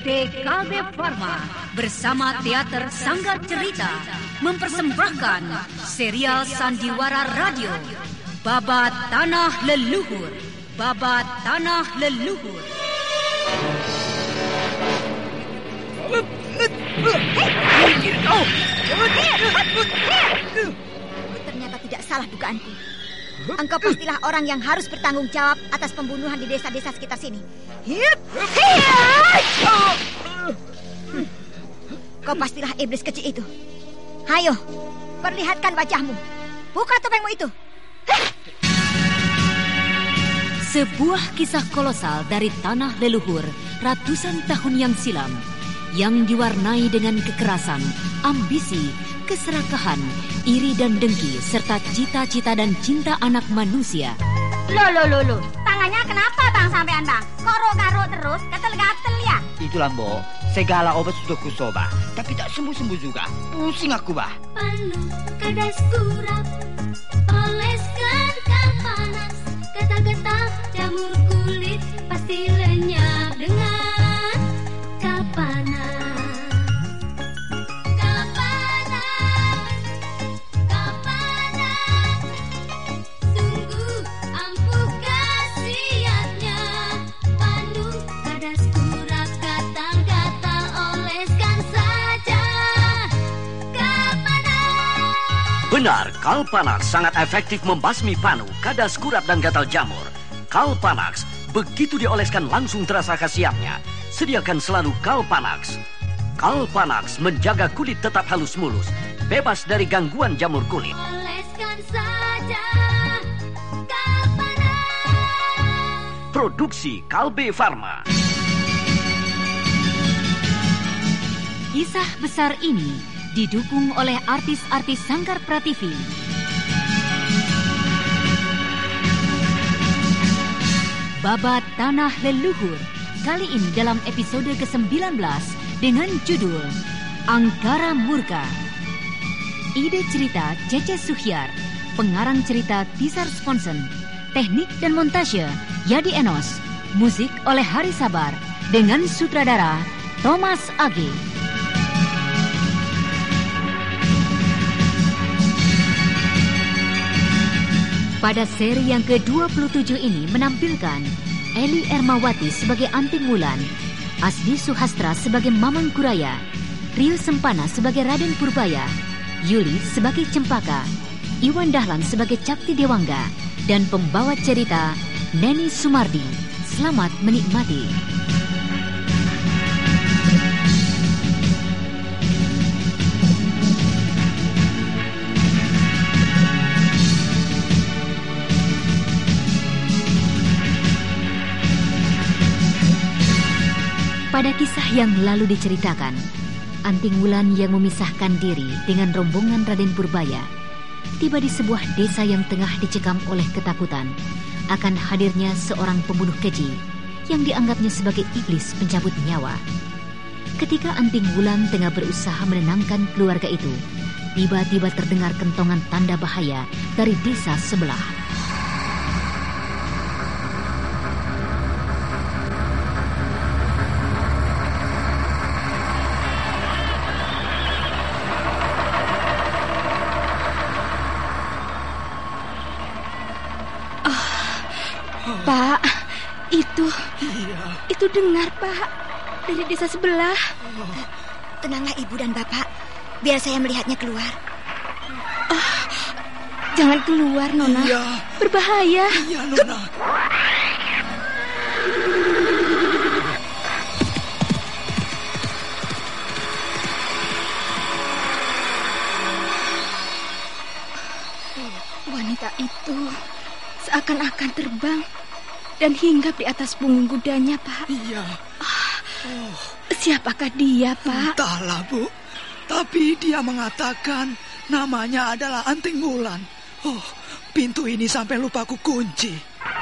PT Kalbe Farma bersama Teater Sanggar Cerita mempersembahkan serial Sandiwara Radio Babat Tanah Leluhur. Babat Tanah Leluhur. Ternyata tidak salah dugaanku. Engkau pastilah orang yang harus bertanggung jawab atas pembunuhan di desa-desa sekitar sini. Kau pastilah iblis kecil itu. Hayo, perlihatkan wajahmu. Buka topengmu itu. Sebuah kisah kolosal dari tanah leluhur ratusan tahun yang silam, yang diwarnai dengan kekerasan, ambisi, keserakahan, iri dan dengki, serta cita-cita dan cinta anak manusia. Loh. Tangannya kenapa bang sampean bang? Karo-karo terus, gatel-gatel ya? Itulah mbok, segala obat sudah kusoba, tapi tak sembuh-sembuh juga. Pusing aku bah. Panu, kadas kurap, oleskan panas, kata-kata jamur kulit pasti lenyap dengan kapanas. Sungguh ampuh khasiatnya. Panu, kadas kurap, gatal-gatal, oleskan saja kapanas. Benar, Kalpanax sangat efektif membasmi panu, kadas kurap dan gatal jamur. Kalpanax, begitu dioleskan langsung terasa khasiatnya. Sediakan selalu Kalpanax. Kalpanax menjaga kulit tetap halus mulus, bebas dari gangguan jamur kulit. Oleskan saja kapanas. Produksi Kalbe Farma. Kisah besar ini didukung oleh artis-artis Sanggar Prativi. Babat Tanah Leluhur, kali ini dalam episode ke-19 dengan judul Angkara Murka. Ide cerita Cece Suhyar, pengarang cerita Tisar Sponsen, teknik dan montase Yadi Enos, musik oleh Hari Sabar dengan sutradara Thomas Age. Pada seri yang ke-27 ini menampilkan Eli Ermawati sebagai Anting Wulan, Asdi Suhastra sebagai Mamang Kuraya, Rio Sempana sebagai Raden Purbaya, Yuli sebagai Cempaka, Iwan Dahlan sebagai Cakti Dewangga, dan pembawa cerita Neni Sumardi. Selamat menikmati. Pada kisah yang lalu diceritakan, Anting Wulan yang memisahkan diri dengan rombongan Raden Purbaya tiba di sebuah desa yang tengah dicekam oleh ketakutan akan hadirnya seorang pembunuh keji yang dianggapnya sebagai iblis pencabut nyawa. Ketika Anting Wulan tengah berusaha menenangkan keluarga itu, tiba-tiba terdengar kentongan tanda bahaya dari desa sebelah. Pak, itu dengar Pak, dari desa sebelah. Tenanglah ibu dan bapak, biar saya melihatnya keluar. Jangan keluar, Nona. Iya. Berbahaya. Iya, Nona. Wanita itu seakan-akan terbang dan hinggap di atas punggung kudanya, Pak. Iya. Siapakah dia, Pak? Entahlah, Bu. Tapi dia mengatakan namanya adalah Anting Wulan. Oh, pintu ini sampai lupa ku kunci.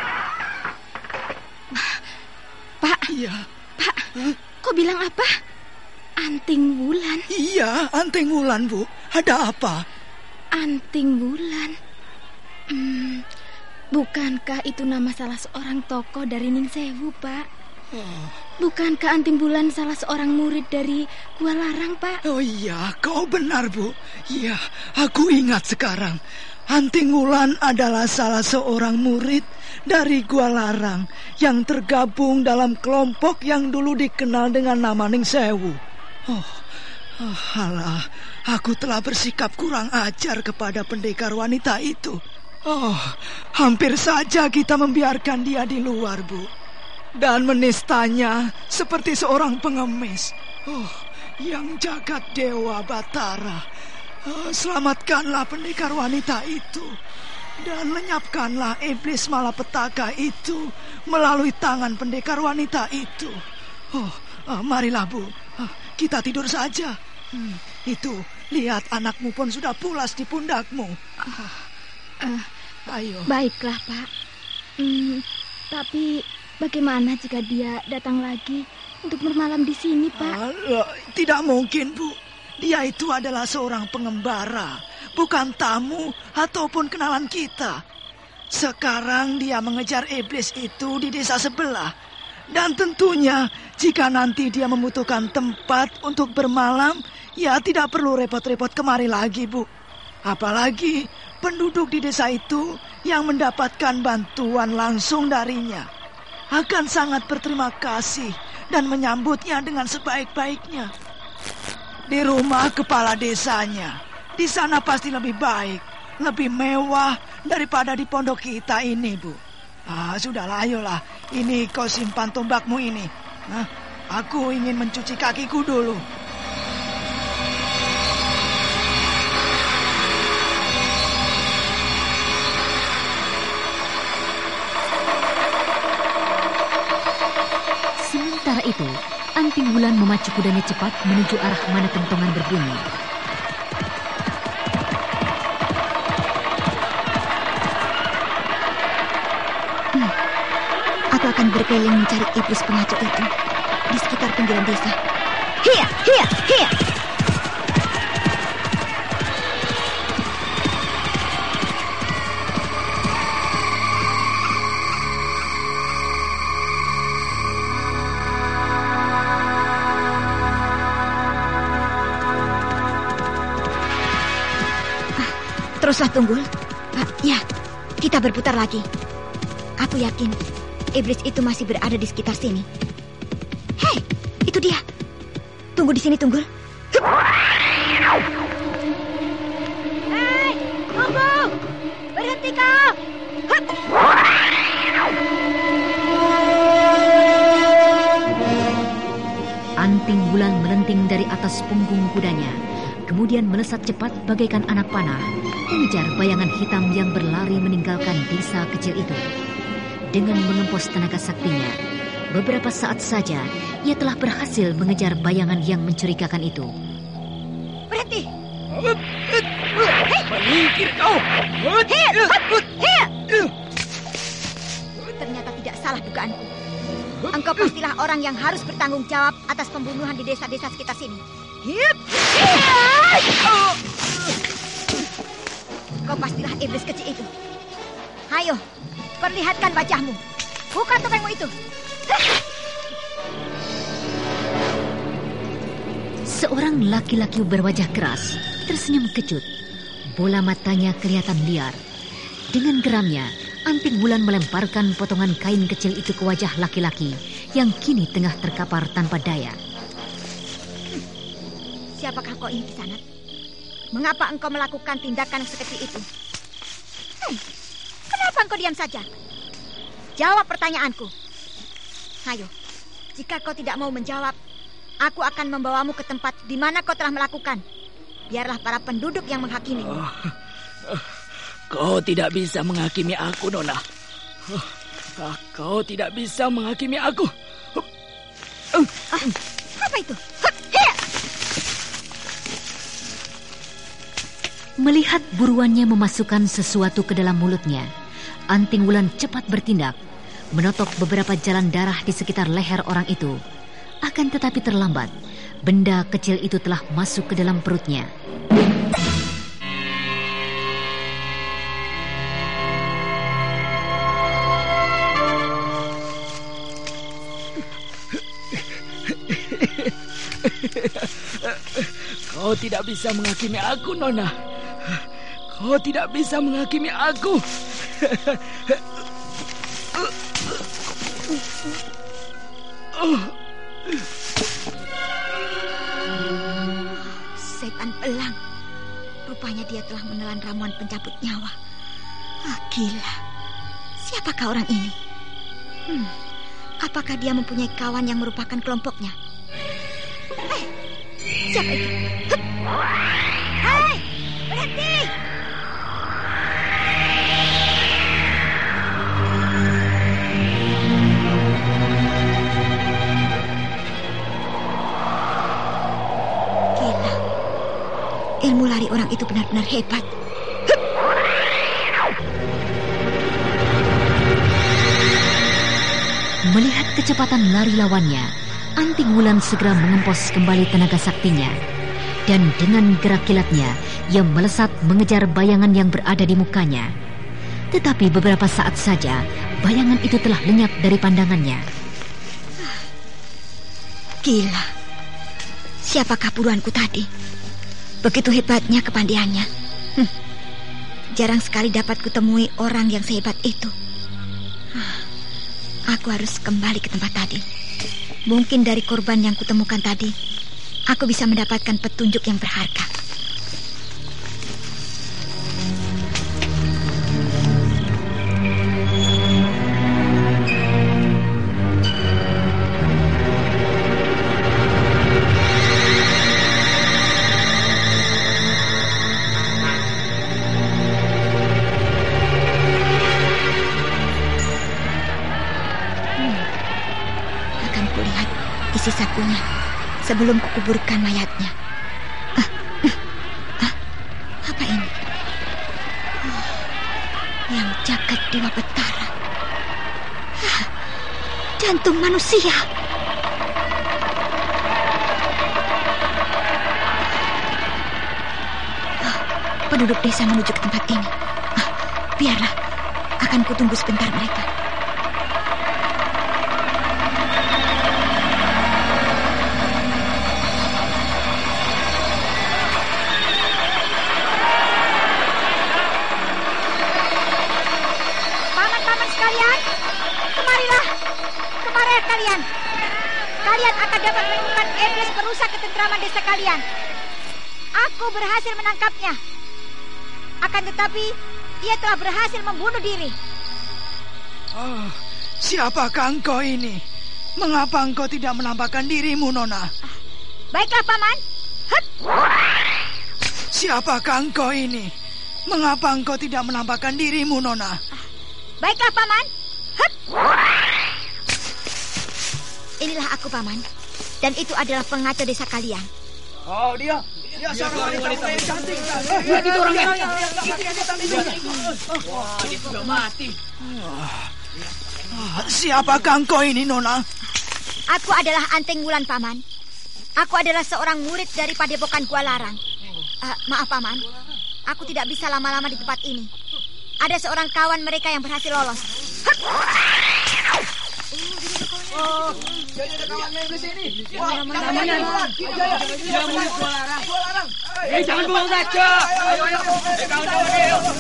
Pak. Iya. Pak, kau bilang apa? Anting Wulan? Iya, Anting Wulan, Bu. Ada apa? Anting Wulan. Bukankah itu nama salah seorang tokoh dari Ning Sewu, Pak? Bukankah Anting Wulan salah seorang murid dari Gua Larang, Pak? Oh iya, kau benar, Bu. Iya, aku ingat sekarang. Anting Wulan adalah salah seorang murid dari Gua Larang yang tergabung dalam kelompok yang dulu dikenal dengan nama Ning Sewu. Alah, aku telah bersikap kurang ajar kepada pendekar wanita itu. Hampir saja kita membiarkan dia di luar, Bu. Dan menistanya seperti seorang pengemis. Yang jagat dewa Batara, selamatkanlah pendekar wanita itu dan lenyapkanlah iblis malapetaka itu melalui tangan pendekar wanita itu. Marilah, Bu, kita tidur saja. Itu, lihat anakmu pun sudah pulas di pundakmu. Ayo. Baiklah, Pak. Tapi bagaimana jika dia datang lagi untuk bermalam di sini, Pak? Tidak mungkin, Bu. Dia itu adalah seorang pengembara, bukan tamu ataupun kenalan kita. Sekarang dia mengejar iblis itu di desa sebelah. Dan tentunya jika nanti dia membutuhkan tempat untuk bermalam, ya tidak perlu repot-repot kemari lagi, Bu. Apalagi penduduk di desa itu yang mendapatkan bantuan langsung darinya akan sangat berterima kasih dan menyambutnya dengan sebaik-baiknya. Di rumah kepala desanya, di sana pasti lebih baik, lebih mewah daripada di pondok kita ini, Bu. Sudahlah, ayolah. Ini kau simpan tombakmu ini. Aku ingin mencuci kakiku dulu. Sementara itu, Anting Wulan memacu kudanya cepat menuju arah mana kentongan berbunyi. Aku akan berkeliling mencari iblis pengacau itu di sekitar pinggiran desa. Hiya, hiya, hiya. Teruslah, Tunggul. Ya, kita berputar lagi. Aku yakin iblis itu masih berada di sekitar sini. Hei, itu dia. Tunggu di sini, Tunggul. Hei, tunggu. Berhenti kau. Anting Wulan melenting dari atas punggung kudanya, kemudian melesat cepat bagaikan anak panah, mengejar bayangan hitam yang berlari meninggalkan desa kecil itu. Dengan mengempos tenaga saktinya, beberapa saat saja ia telah berhasil mengejar bayangan yang mencurigakan itu. Berhenti. Menyingkir kau. Ternyata tidak salah dugaanku. Engkau pastilah orang yang harus bertanggung jawab atas pembunuhan di desa-desa sekitar sini. Kau pastilah iblis kecil itu. Ayo, perlihatkan wajahmu. Buka topengmu itu. Seorang laki-laki berwajah keras tersenyum kecut. Bola matanya kelihatan liar. Dengan geramnya, Anting Wulan melemparkan potongan kain kecil itu ke wajah laki-laki yang kini tengah terkapar tanpa daya. Siapakah kau ini, Kisanat? Mengapa engkau melakukan tindakan seperti itu? Kenapa engkau diam saja? Jawab pertanyaanku. Ayo, jika kau tidak mau menjawab, aku akan membawamu ke tempat di mana kau telah melakukan. Biarlah para penduduk yang menghakimi. Kau tidak bisa menghakimi aku, Nona. Kau tidak bisa menghakimi aku. Apa itu? Melihat buruannya memasukkan sesuatu ke dalam mulutnya, Anting Wulan cepat bertindak, menotok beberapa jalan darah di sekitar leher orang itu. Akan tetapi terlambat, benda kecil itu telah masuk ke dalam perutnya. Kau tidak bisa menghakimi aku, Nona. Kau tidak bisa menghakimi aku. Setan belang. Rupanya dia telah menelan ramuan pencabut nyawa. Gila. Siapakah orang ini? Apakah dia mempunyai kawan yang merupakan kelompoknya? Siapa itu? Hei, berhenti! Gila. Ilmu lari orang itu benar-benar hebat. Melihat kecepatan lari lawannya, Anting Wulan segera mengempos kembali tenaga saktinya. Dan dengan gerak kilatnya, ia melesat mengejar bayangan yang berada di mukanya. Tetapi beberapa saat saja, bayangan itu telah lenyap dari pandangannya. Gila. Siapakah buruanku tadi? Begitu hebatnya kepandaiannya. Jarang sekali dapat kutemui orang yang sehebat itu. Aku harus kembali ke tempat tadi. Mungkin dari korban yang kutemukan tadi, aku bisa mendapatkan petunjuk yang berharga. Isi sakunya sebelum kukuburkan mayatnya. Apa ini? Yang jagat Dewa Betara. Jantung manusia. Penduduk desa menuju ke tempat ini. Biarlah, akan kutunggu sebentar mereka. Kalian akan dapat menemukan iblis perusak ketentraman desa kalian. Aku berhasil menangkapnya. Akan tetapi, ia telah berhasil membunuh diri. Siapakah engkau ini? Mengapa engkau tidak menampakkan dirimu, Nona? Baiklah, Paman. Siapakah engkau ini? Mengapa engkau tidak menampakkan dirimu, Nona? Baiklah, Paman. Inilah aku, Paman. Dan itu adalah pengacara desa kalian. Oh, dia seorang wanita yang cantik. Itu orangnya. Wah, dia sudah mati. Siapakah engkau ini, Nona? Aku adalah Anting Wulan, Paman. Aku adalah seorang murid dari Padepokan Gua Larang. Maaf, Paman. Aku tidak bisa lama-lama di tempat ini. Ada seorang kawan mereka yang berhasil lolos. Jadi ada kawannya yang di sini. Wah, namanya dia murid Gua Larang. Jangan buang saja. Ayo. Kawan-kawan, ayo.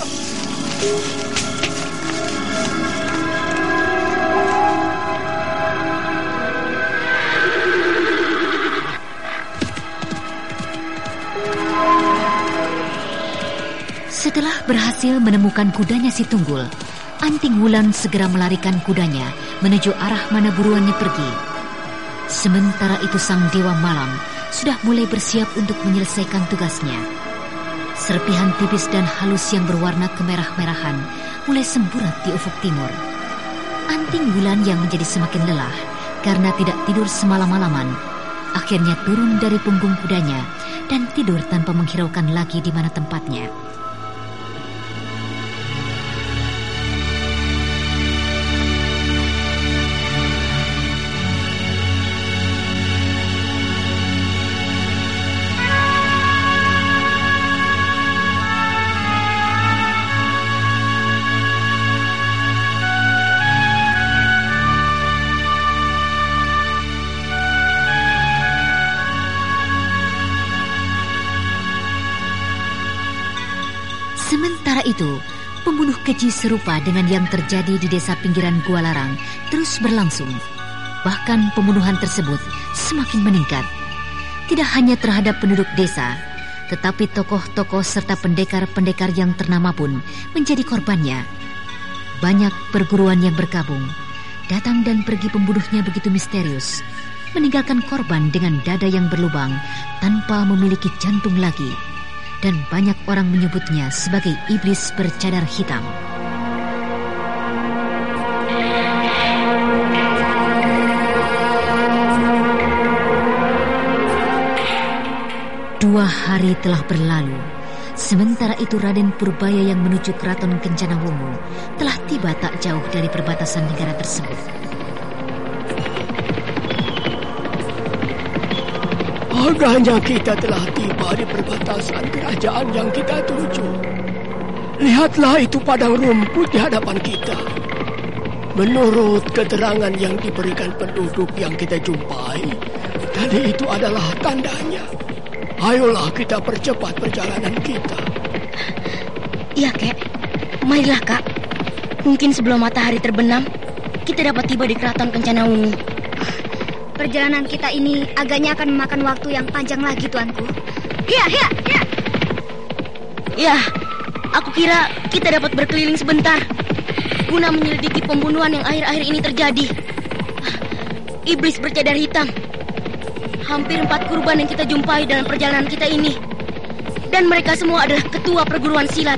Setelah berhasil menemukan kudanya si Tunggul, Anting Wulan segera melarikan kudanya menuju arah mana buruannya pergi. Sementara itu sang Dewa Malam sudah mulai bersiap untuk menyelesaikan tugasnya. Serpihan tipis dan halus yang berwarna kemerah-merahan mulai semburat di ufuk timur. Anting Wulan yang menjadi semakin lelah karena tidak tidur semalam-malaman, akhirnya turun dari punggung kudanya dan tidur tanpa menghiraukan lagi di mana tempatnya. Sementara itu, pembunuh keji serupa dengan yang terjadi di desa pinggiran Gua Larang terus berlangsung. Bahkan pembunuhan tersebut semakin meningkat. Tidak hanya terhadap penduduk desa, tetapi tokoh-tokoh serta pendekar-pendekar yang ternama pun menjadi korbannya. Banyak perguruan yang berkabung. Datang dan pergi pembunuhnya begitu misterius, meninggalkan korban dengan dada yang berlubang tanpa memiliki jantung lagi. Dan banyak orang menyebutnya sebagai iblis bercadar hitam. Dua hari telah berlalu. Sementara itu Raden Purbaya yang menuju keraton Kencana Wungu telah tiba tak jauh dari perbatasan negara tersebut. Agaknya kita telah tiba di perbatasan kerajaan yang kita tuju. Lihatlah itu padang rumput di hadapan kita. Menurut keterangan yang diberikan penduduk yang kita jumpai, tadi itu adalah tandanya. Ayolah kita percepat perjalanan kita. Iya, Kek. Marilah, Kak. Mungkin sebelum matahari terbenam, kita dapat tiba di keraton Kencana Wungu. Perjalanan kita ini agaknya akan memakan waktu yang panjang lagi, Tuanku. Iya. Ya, aku kira kita dapat berkeliling sebentar guna menyelidiki pembunuhan yang akhir-akhir ini terjadi. Iblis bercadar hitam. Hampir 4 kurban yang kita jumpai dalam perjalanan kita ini. Dan mereka semua adalah ketua perguruan silat.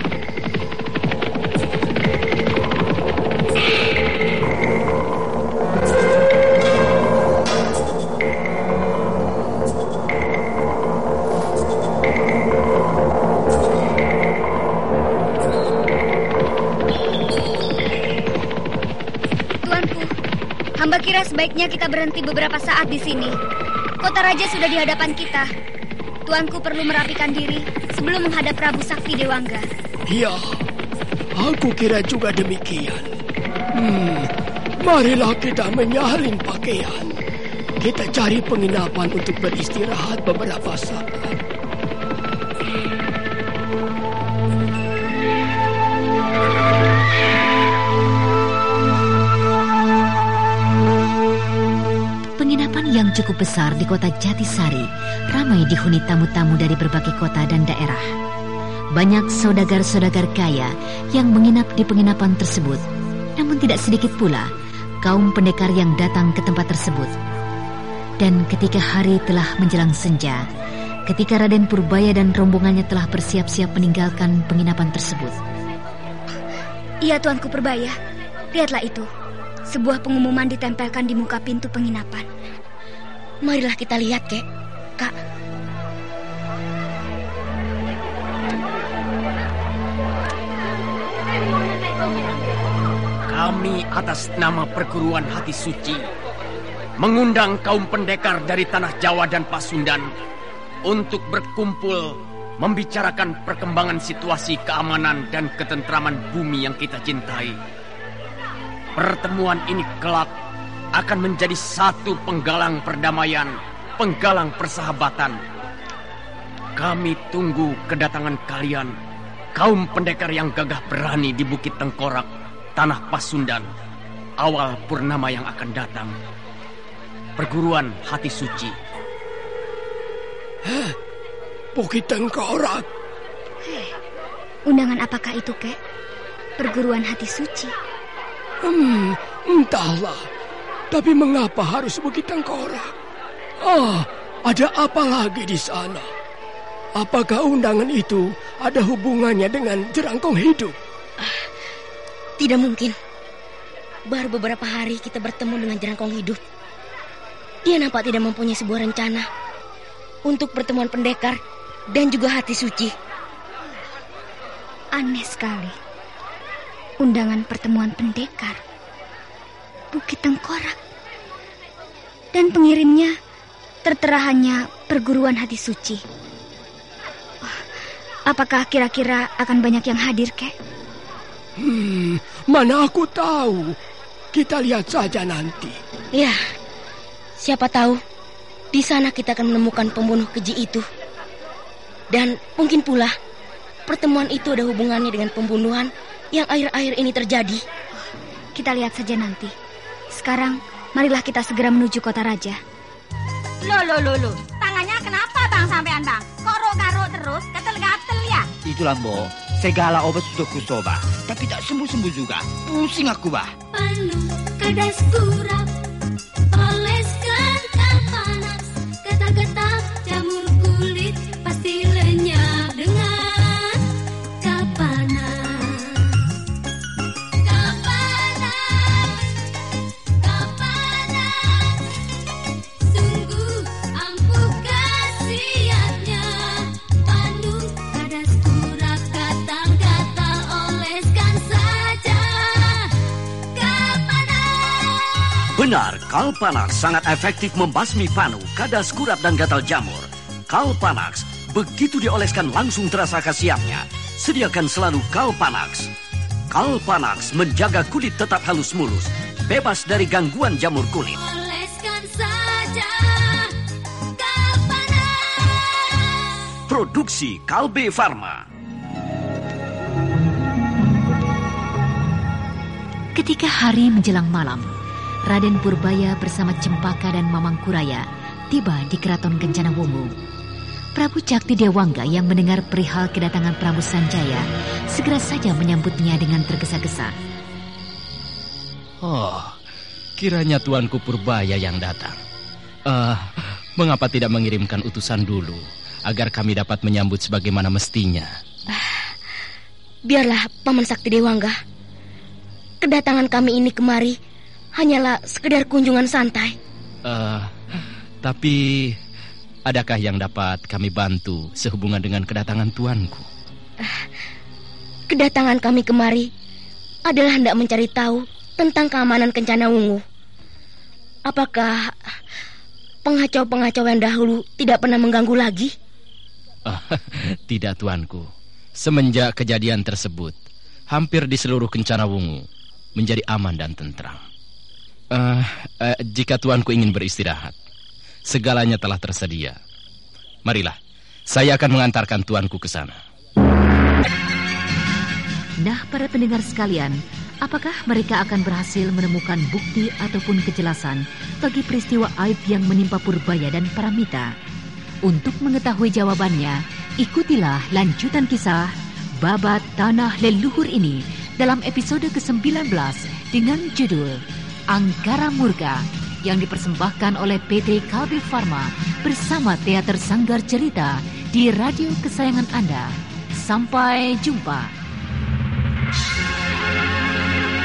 Hamba kira sebaiknya kita berhenti beberapa saat di sini. Kota raja sudah di hadapan kita. Tuanku perlu merapikan diri sebelum menghadap Prabu Sakti Dewangga. Iya, aku kira juga demikian. Marilah kita menyalin pakaian. Kita cari penginapan untuk beristirahat beberapa saat. Penginapan yang cukup besar di kota Jatisari ramai dihuni tamu-tamu dari berbagai kota dan daerah. Banyak saudagar-saudagar kaya yang menginap di penginapan tersebut. Namun tidak sedikit pula kaum pendekar yang datang ke tempat tersebut. Dan ketika hari telah menjelang senja, ketika Raden Purbaya dan rombongannya telah bersiap-siap meninggalkan penginapan tersebut. Iya, Tuanku Purbaya. Lihatlah itu. Sebuah pengumuman ditempelkan di muka pintu penginapan. Marilah kita lihat, Kak. Kami atas nama Perguruan Hati Suci mengundang kaum pendekar dari tanah Jawa dan Pasundan untuk berkumpul membicarakan perkembangan situasi keamanan dan ketentraman bumi yang kita cintai. Pertemuan ini kelak akan menjadi satu penggalang perdamaian, penggalang persahabatan. Kami tunggu kedatangan kalian, kaum pendekar yang gagah berani di Bukit Tengkorak, Tanah Pasundan, awal purnama yang akan datang. Perguruan Hati Suci. Bukit Tengkorak. Undangan apakah itu, Kek? Perguruan Hati Suci. Entahlah. Tapi mengapa harus Bukit Tengkorak? Ada apa lagi di sana? Apakah undangan itu ada hubungannya dengan jerangkong hidup? Tidak mungkin. Baru beberapa hari kita bertemu dengan jerangkong hidup. Dia nampak tidak mempunyai sebuah rencana untuk pertemuan pendekar dan juga Hati Suci. Aneh sekali. Undangan pertemuan pendekar, Bukit Tengkorak, dan pengirimnya tertera hanya Perguruan Hati Suci. Apakah kira-kira akan banyak yang hadir, Kek? Mana aku tahu. Kita lihat saja nanti. Ya, siapa tahu di sana kita akan menemukan pembunuh keji itu. Dan mungkin pula pertemuan itu ada hubungannya dengan pembunuhan yang akhir-akhir ini terjadi? Kita lihat saja nanti. Sekarang, marilah kita segera menuju kota raja. Loh. Tangannya kenapa bang sampean bang? Kok garuk terus, gatel-gatel ya? Itulah Mbok, segala obat sudah kucoba, tapi tak sembuh-sembuh juga. Pusing aku, bah. Panu, kadas kurap, oleskan kal panas, getak-getak jamur kulit, pasti lenyap dengan kal panas. Kal panas, kal panas, sungguh ampuh khasiatnya. Panu, kadas kurap, gatal-gatal, oleskan saja. Benar, Kalpanax sangat efektif membasmi panu, kadas kurap dan gatal jamur. Kalpanax, begitu dioleskan langsung terasa khasiatnya. Sediakan selalu Kalpanax. Kalpanax menjaga kulit tetap halus mulus, bebas dari gangguan jamur kulit. Oleskan saja Kalpanax. Produksi Kalbe Farma. Ketika hari menjelang malam, Raden Purbaya bersama Cempaka dan Mamang Kuraya tiba di keraton Kencana Wungu. Prabu Cakti Dewangga yang mendengar perihal kedatangan Prabu Sanjaya segera saja menyambutnya dengan tergesa-gesa. Oh, kiranya tuanku Purbaya yang datang. Mengapa tidak mengirimkan utusan dulu agar kami dapat menyambut sebagaimana mestinya? Biarlah Paman Sakti Dewangga. Kedatangan kami ini kemari hanyalah sekedar kunjungan santai. Tapi adakah yang dapat kami bantu sehubungan dengan kedatangan tuanku? Kedatangan kami kemari adalah hendak mencari tahu tentang keamanan Kencana Wungu. Apakah pengacau-pengacau yang dahulu tidak pernah mengganggu lagi? Tidak, tuanku. Semenjak kejadian tersebut, hampir di seluruh Kencana Wungu menjadi aman dan tentram. Jika tuanku ingin beristirahat, segalanya telah tersedia. Marilah, saya akan mengantarkan tuanku ke sana. Nah, para pendengar sekalian, apakah mereka akan berhasil menemukan bukti ataupun kejelasan bagi peristiwa aib yang menimpa Purbaya dan Paramita? Untuk mengetahui jawabannya, ikutilah lanjutan kisah Babat Tanah Leluhur ini dalam episode ke-19 dengan judul Angkara Murka yang dipersembahkan oleh PT Kalbe Farma bersama Teater Sanggar Cerita di radio kesayangan Anda. Sampai jumpa.